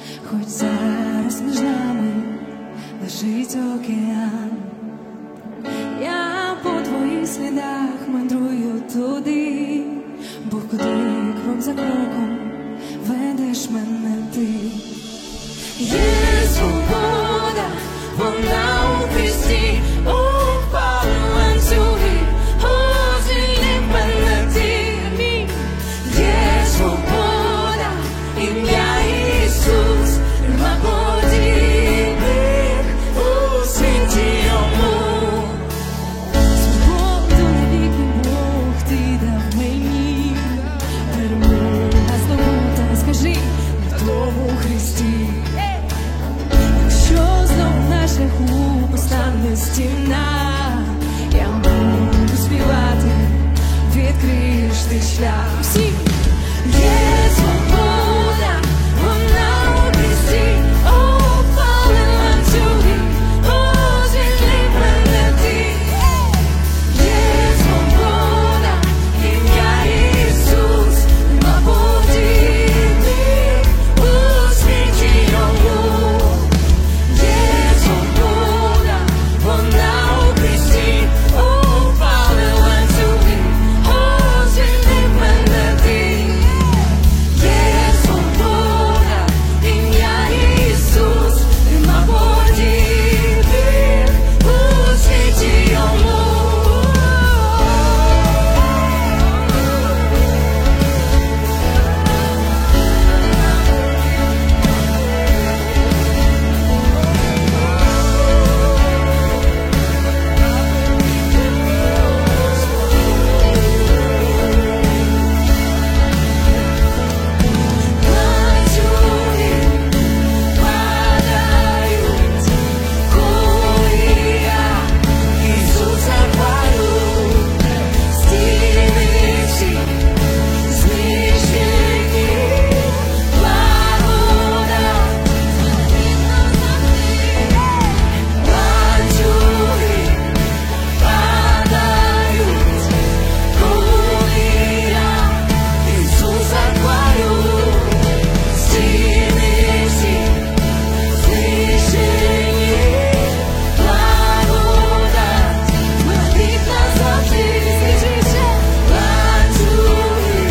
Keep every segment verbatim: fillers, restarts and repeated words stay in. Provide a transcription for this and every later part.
хоч зараз між нами лежить океан. Я по твоїх слідах мандрую туди, бо куди крок за кроком ведеш мене ти. Є свобода, вона у Христі, упали ланцюги, звільни мене ти. Є свобода, ім'я Ісус, подібних у світі йому. Свободу навіки Бог ти дав мені, перемога здобута, скажи, на тому Христі. Якщо знов на шляху постане стіна, я буду співати, відкриєш ти шлях. Всі є свобода, вона у Христі, упали ланцюги, звільни мене ти. Є свобода, ім'я Ісус, нема подібних у світі йому. Є свобода, вона у Христі, упали ланцюги, звільни мене ти. Є свобода, ім'я Ісус, нема подібних у світі йому. Ланцюги падають, коли я Ісуса хвалю. Стіни всі знищені, благодать ланцюги падають, коли я Ісуса хвалю. Стіни всі знищені, благодать милих назавжди. Скажи ще. Ланцюги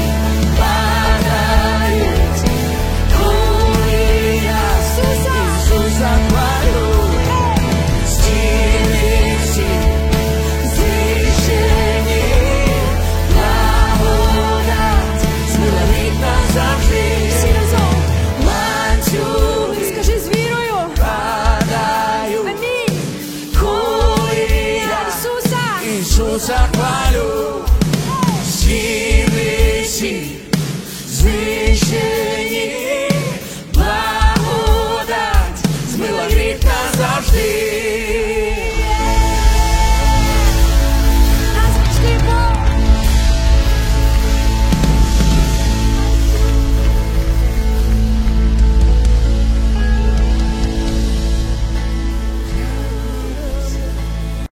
падають, коли я Ісуса хвалю. Стіни всі знищені, благодать милих назавжди. Всі разом. Ланцюги, скажи з вірою, падають. Амінь. Коли я Ісуса, Ісуса хвалю. Стіни всі знищені.